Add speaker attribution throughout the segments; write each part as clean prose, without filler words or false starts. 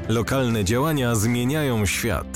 Speaker 1: Lokalne działania zmieniają świat.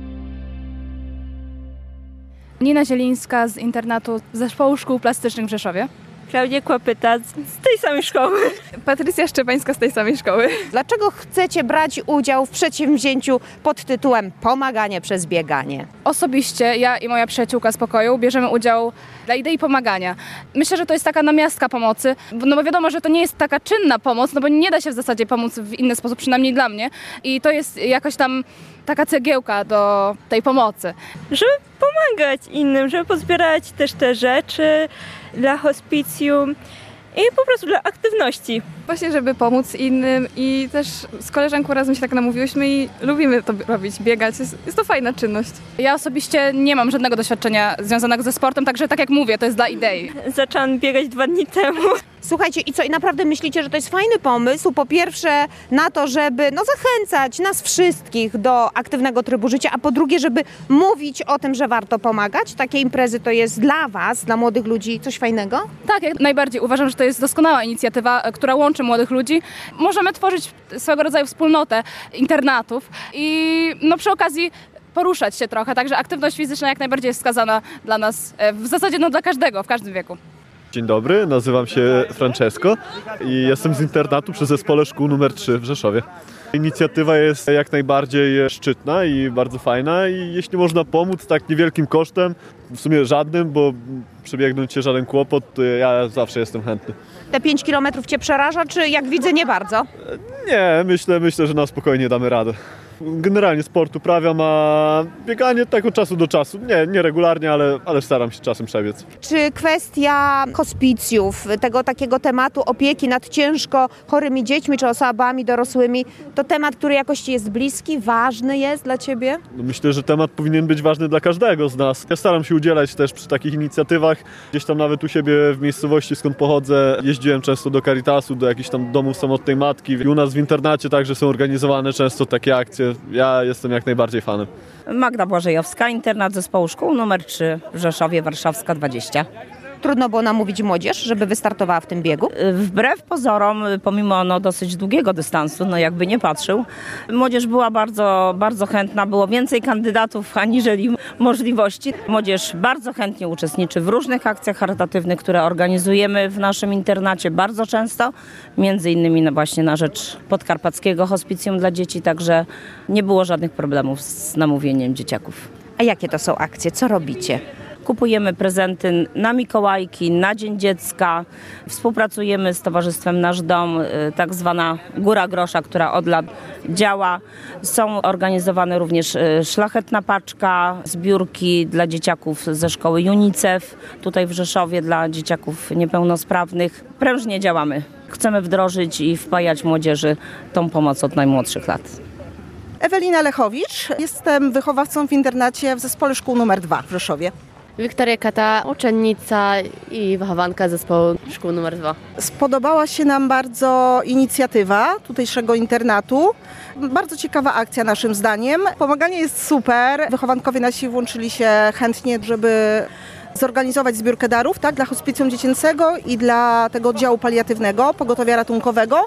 Speaker 2: Nina Zielińska z internatu Zespołu Szkół Plastycznych w Rzeszowie.
Speaker 3: Klaudia Kłapyta z tej samej szkoły.
Speaker 2: Patrycja Szczepańska z tej samej szkoły.
Speaker 4: Dlaczego chcecie brać udział w przedsięwzięciu pod tytułem Pomaganie przez bieganie?
Speaker 2: Osobiście ja i moja przyjaciółka z pokoju bierzemy udział dla idei pomagania. Myślę, że to jest taka namiastka pomocy, no bo wiadomo, że to nie jest taka czynna pomoc, no bo nie da się w zasadzie pomóc w inny sposób, przynajmniej dla mnie. I to jest jakoś tam taka cegiełka do tej pomocy.
Speaker 3: Żeby pomagać innym, żeby pozbierać też te rzeczy dla hospicjum i po prostu dla aktywności.
Speaker 2: Właśnie, żeby pomóc innym i też z koleżanką razem się tak namówiłyśmy i lubimy to robić, biegać. Jest to fajna czynność. Ja osobiście nie mam żadnego doświadczenia związanego ze sportem, także tak jak mówię, to jest dla idei.
Speaker 3: Zaczęłam biegać 2 dni temu.
Speaker 4: Słuchajcie, i co? I naprawdę myślicie, że to jest fajny pomysł? Po pierwsze na to, żeby zachęcać nas wszystkich do aktywnego trybu życia, a po drugie, żeby mówić o tym, że warto pomagać. Takie imprezy to jest dla was, dla młodych ludzi coś fajnego?
Speaker 2: Tak, jak najbardziej. Uważam, że to jest doskonała inicjatywa, która łączy młodych ludzi. Możemy tworzyć swego rodzaju wspólnotę internatów i przy okazji poruszać się trochę. Także aktywność fizyczna jak najbardziej jest wskazana dla nas, w zasadzie dla każdego, w każdym wieku.
Speaker 5: Dzień dobry, nazywam się Francesco i jestem z internatu przy Zespole Szkół nr 3 w Rzeszowie. Inicjatywa jest jak najbardziej szczytna i bardzo fajna i jeśli można pomóc tak niewielkim kosztem, w sumie żadnym, bo przebiegnąć się żaden kłopot, to ja zawsze jestem chętny.
Speaker 4: Te 5 kilometrów cię przeraża, czy jak widzę nie bardzo?
Speaker 5: Nie, myślę, że na spokojnie damy radę. Generalnie sport uprawiam, a bieganie tak od czasu do czasu. Nie regularnie, ale staram się czasem przebiec.
Speaker 4: Czy kwestia hospicjów, tego takiego tematu opieki nad ciężko chorymi dziećmi czy osobami dorosłymi, to temat, który jakoś ci jest bliski, ważny jest dla ciebie?
Speaker 5: Myślę, że temat powinien być ważny dla każdego z nas. Ja staram się udzielać też przy takich inicjatywach. Gdzieś tam nawet u siebie w miejscowości, skąd pochodzę, jeździłem często do Caritasu, do jakichś tam domów samotnej matki. I u nas w internacie także są organizowane często takie akcje. Ja jestem jak najbardziej fanem.
Speaker 6: Magda Błażejowska, internat Zespołu Szkół nr 3 w Rzeszowie, Warszawska 20.
Speaker 4: Trudno było namówić młodzież, żeby wystartowała w tym biegu?
Speaker 6: Wbrew pozorom, pomimo dosyć długiego dystansu, jakby nie patrzył, młodzież była bardzo, bardzo chętna. Było więcej kandydatów aniżeli możliwości. Młodzież bardzo chętnie uczestniczy w różnych akcjach charytatywnych, które organizujemy w naszym internacie bardzo często. Między innymi właśnie na rzecz Podkarpackiego Hospicjum dla Dzieci, także nie było żadnych problemów z namówieniem dzieciaków.
Speaker 4: A jakie to są akcje? Co robicie?
Speaker 6: Kupujemy prezenty na Mikołajki, na Dzień Dziecka. Współpracujemy z Towarzystwem Nasz Dom, tak zwana Góra Grosza, która od lat działa. Są organizowane również Szlachetna Paczka, zbiórki dla dzieciaków ze szkoły UNICEF, tutaj w Rzeszowie dla dzieciaków niepełnosprawnych. Prężnie działamy. Chcemy wdrożyć i wpajać młodzieży tą pomoc od najmłodszych lat.
Speaker 7: Ewelina Lechowicz, jestem wychowawcą w internacie w Zespole Szkół nr 2 w Rzeszowie.
Speaker 8: Wiktoria Kata, uczennica i wychowanka Zespołu Szkół nr 2.
Speaker 7: Spodobała się nam bardzo inicjatywa tutejszego internatu. Bardzo ciekawa akcja naszym zdaniem. Pomaganie jest super. Wychowankowie nasi włączyli się chętnie, żeby zorganizować zbiórkę darów, tak, dla hospicjum dziecięcego i dla tego oddziału paliatywnego, pogotowia ratunkowego.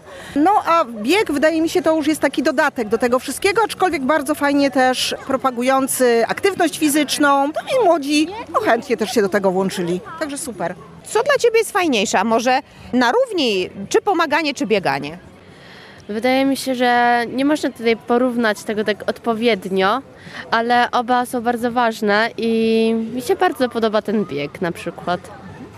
Speaker 7: A bieg, wydaje mi się, to już jest taki dodatek do tego wszystkiego, aczkolwiek bardzo fajnie też propagujący aktywność fizyczną. I młodzi chętnie też się do tego włączyli. Także super.
Speaker 4: Co dla ciebie jest fajniejsze? A może na równi, czy pomaganie, czy bieganie?
Speaker 8: Wydaje mi się, że nie można tutaj porównać tego tak odpowiednio, ale oba są bardzo ważne i mi się bardzo podoba ten bieg na przykład.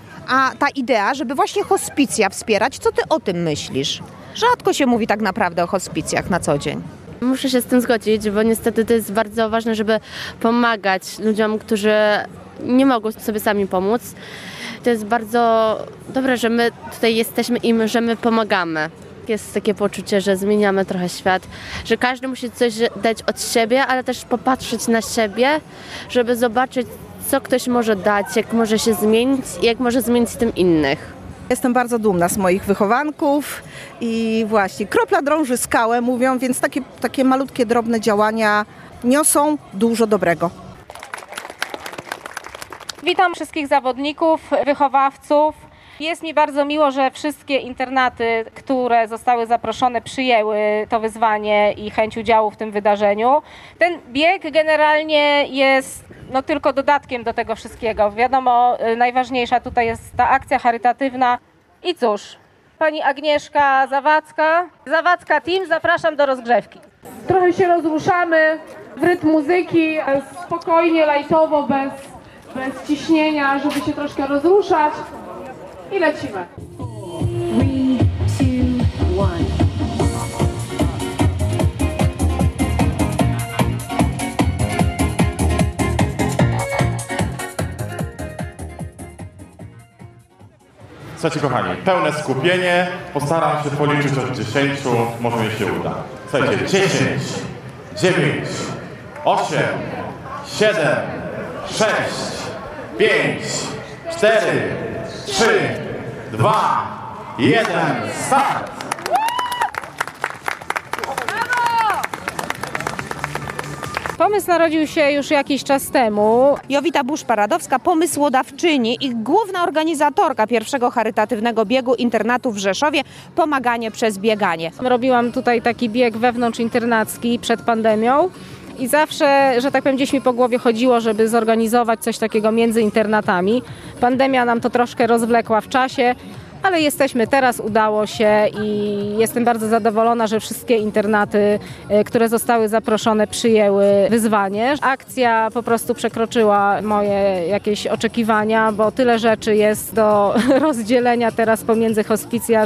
Speaker 4: A ta idea, żeby właśnie hospicja wspierać, co ty o tym myślisz? Rzadko się mówi tak naprawdę o hospicjach na co dzień.
Speaker 8: Muszę się z tym zgodzić, bo niestety to jest bardzo ważne, żeby pomagać ludziom, którzy nie mogą sobie sami pomóc. To jest bardzo dobre, że my tutaj jesteśmy i że my pomagamy. Jest takie poczucie, że zmieniamy trochę świat, że każdy musi coś dać od siebie, ale też popatrzeć na siebie, żeby zobaczyć, co ktoś może dać, jak może się zmienić i jak może zmienić tym innych.
Speaker 7: Jestem bardzo dumna z moich wychowanków i właśnie kropla drąży skałę, mówią, więc takie malutkie, drobne działania niosą dużo dobrego.
Speaker 9: Witam wszystkich zawodników, wychowawców. Jest mi bardzo miło, że wszystkie internaty, które zostały zaproszone, przyjęły to wyzwanie i chęć udziału w tym wydarzeniu. Ten bieg generalnie jest tylko dodatkiem do tego wszystkiego. Wiadomo, najważniejsza tutaj jest ta akcja charytatywna. I cóż, pani Agnieszka Zawadzka Team, zapraszam do rozgrzewki.
Speaker 10: Trochę się rozruszamy w rytm muzyki, spokojnie, lajtowo, bez ciśnienia, żeby się troszkę rozruszać i lecimy. 3, 2, 1.
Speaker 11: Słuchajcie kochani, pełne skupienie, postaram się policzyć od 10, może mi się uda. Słuchajcie, 10, 9, 8, 7, 6, 5, 4, 3, 2, 1, start!
Speaker 9: Pomysł narodził się już jakiś czas temu.
Speaker 4: Jowita Busz-Paradowska, pomysłodawczyni i główna organizatorka pierwszego charytatywnego biegu internatu w Rzeszowie Pomaganie przez bieganie.
Speaker 9: Robiłam tutaj taki bieg wewnątrzinternacki przed pandemią i zawsze, że tak powiem, gdzieś mi po głowie chodziło, żeby zorganizować coś takiego między internatami. Pandemia nam to troszkę rozwlekła w czasie, ale jesteśmy teraz, udało się i jestem bardzo zadowolona, że wszystkie internaty, które zostały zaproszone, przyjęły wyzwanie. Akcja po prostu przekroczyła moje jakieś oczekiwania, bo tyle rzeczy jest do rozdzielenia teraz pomiędzy hospicja,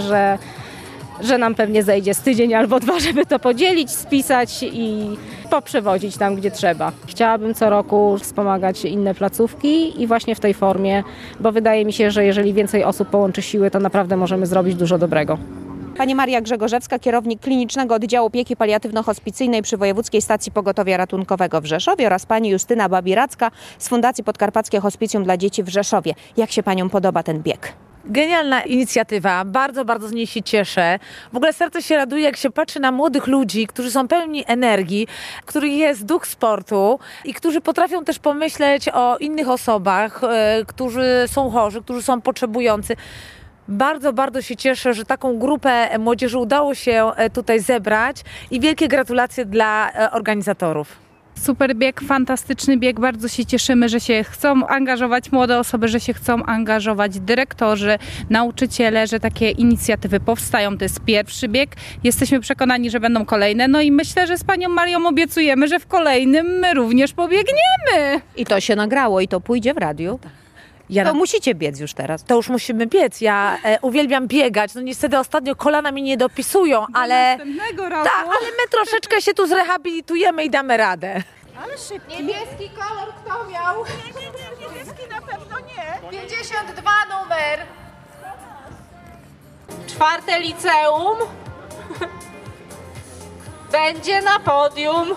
Speaker 9: że nam pewnie zejdzie z tydzień albo 2, żeby to podzielić, spisać i poprzewozić tam, gdzie trzeba. Chciałabym co roku wspomagać inne placówki i właśnie w tej formie, bo wydaje mi się, że jeżeli więcej osób połączy siły, to naprawdę możemy zrobić dużo dobrego.
Speaker 4: Pani Maria Grzegorzewska, kierownik Klinicznego Oddziału Opieki Paliatywno-Hospicyjnej przy Wojewódzkiej Stacji Pogotowia Ratunkowego w Rzeszowie oraz pani Justyna Babiracka z Fundacji Podkarpackie Hospicjum dla Dzieci w Rzeszowie. Jak się paniom podoba ten bieg?
Speaker 12: Genialna inicjatywa, bardzo, bardzo z niej się cieszę. W ogóle serce się raduje, jak się patrzy na młodych ludzi, którzy są pełni energii, w których jest duch sportu i którzy potrafią też pomyśleć o innych osobach, którzy są chorzy, którzy są potrzebujący. Bardzo, bardzo się cieszę, że taką grupę młodzieży udało się tutaj zebrać i wielkie gratulacje dla organizatorów.
Speaker 2: Super bieg, fantastyczny bieg. Bardzo się cieszymy, że się chcą angażować młode osoby, że się chcą angażować dyrektorzy, nauczyciele, że takie inicjatywy powstają. To jest pierwszy bieg. Jesteśmy przekonani, że będą kolejne. No i myślę, że z panią Marią obiecujemy, że w kolejnym my również pobiegniemy.
Speaker 4: I to się nagrało i to pójdzie w radiu. To musicie biec już teraz.
Speaker 12: To już musimy biec. Ja uwielbiam biegać. No niestety ostatnio kolana mi nie dopisują, ale
Speaker 2: następnego roku.
Speaker 12: ale my troszeczkę się tu zrehabilitujemy i damy radę.
Speaker 4: Ale szybko.
Speaker 10: Niebieski kolor kto miał? Niebieski na pewno nie. 52 numer.
Speaker 9: 4. liceum będzie na podium.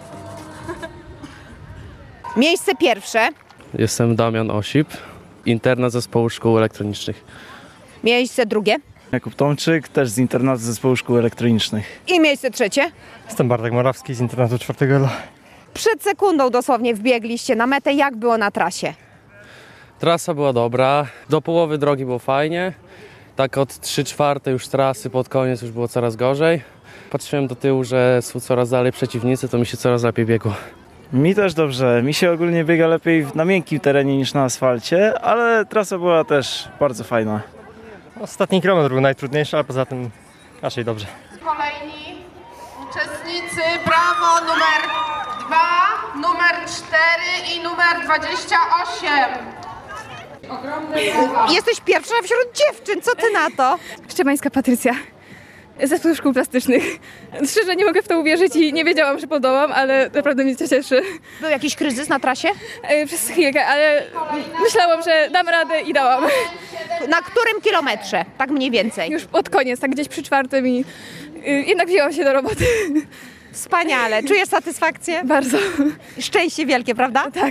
Speaker 4: Miejsce pierwsze.
Speaker 13: Jestem Damian Osip, internat Zespołu Szkół Elektronicznych.
Speaker 4: Miejsce drugie.
Speaker 14: Jakub Tomczyk, też z internatu Zespołu Szkół Elektronicznych.
Speaker 4: I miejsce trzecie.
Speaker 15: Jestem Bartek Morawski z internatu 4. L.
Speaker 4: Przed sekundą dosłownie wbiegliście na metę. Jak było na trasie?
Speaker 13: Trasa była dobra, do połowy drogi było fajnie. Tak od 3/4 już trasy pod koniec już było coraz gorzej. Patrzyłem do tyłu, że są coraz dalej przeciwnicy, to mi się coraz lepiej biegło.
Speaker 14: Mi też dobrze. Mi się ogólnie biega lepiej na miękkim terenie niż na asfalcie, ale trasa była też bardzo fajna.
Speaker 15: Ostatni kilometr był najtrudniejszy, ale poza tym raczej dobrze.
Speaker 10: Kolejni uczestnicy, brawo, numer 2, numer 4 i numer 28. Ogromne brawa.
Speaker 4: Jesteś pierwsza wśród dziewczyn, co ty na to?
Speaker 2: Szczepańska Patrycja. Zespół szkół plastycznych. Szczerze nie mogę w to uwierzyć i nie wiedziałam, że podołam, ale naprawdę mnie to cieszy.
Speaker 4: Był jakiś kryzys na trasie?
Speaker 2: Przez chwilkę, ale myślałam, że dam radę i dałam.
Speaker 4: Na którym kilometrze? Tak mniej więcej.
Speaker 2: Już pod koniec, tak gdzieś przy 4 i jednak wzięłam się do roboty.
Speaker 4: Wspaniale. Czujesz satysfakcję?
Speaker 2: Bardzo.
Speaker 4: Szczęście wielkie, prawda?
Speaker 2: Tak.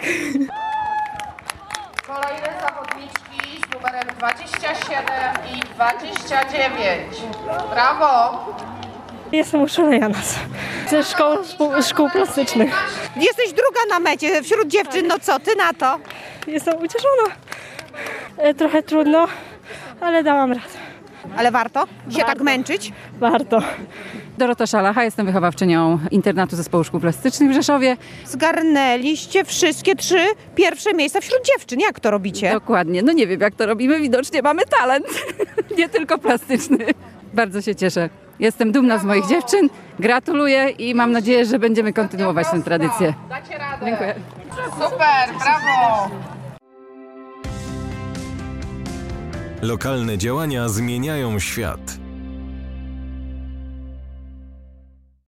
Speaker 10: Kolejne zawodniczki z numerem 27 i 29. Brawo!
Speaker 3: Jestem uszalejana ze szkół plastycznych.
Speaker 4: Jesteś druga na mecie wśród dziewczyn, no co ty na to?
Speaker 3: Jestem ucieszona. Trochę trudno, ale dałam radę.
Speaker 4: Ale warto się tak męczyć?
Speaker 3: Warto.
Speaker 16: Dorota Szalacha, jestem wychowawczynią internatu Zespołu Szkół Plastycznych w Rzeszowie.
Speaker 4: Zgarnęliście wszystkie 3 pierwsze miejsca wśród dziewczyn. Jak to robicie?
Speaker 16: Dokładnie. No nie wiem, jak to robimy. Widocznie mamy talent. Nie tylko plastyczny. Bardzo się cieszę. Jestem dumna z moich dziewczyn. Gratuluję i mam nadzieję, że będziemy kontynuować tę tradycję.
Speaker 10: Dacie radę.
Speaker 16: Dziękuję.
Speaker 10: Super, brawo!
Speaker 1: Lokalne działania zmieniają świat.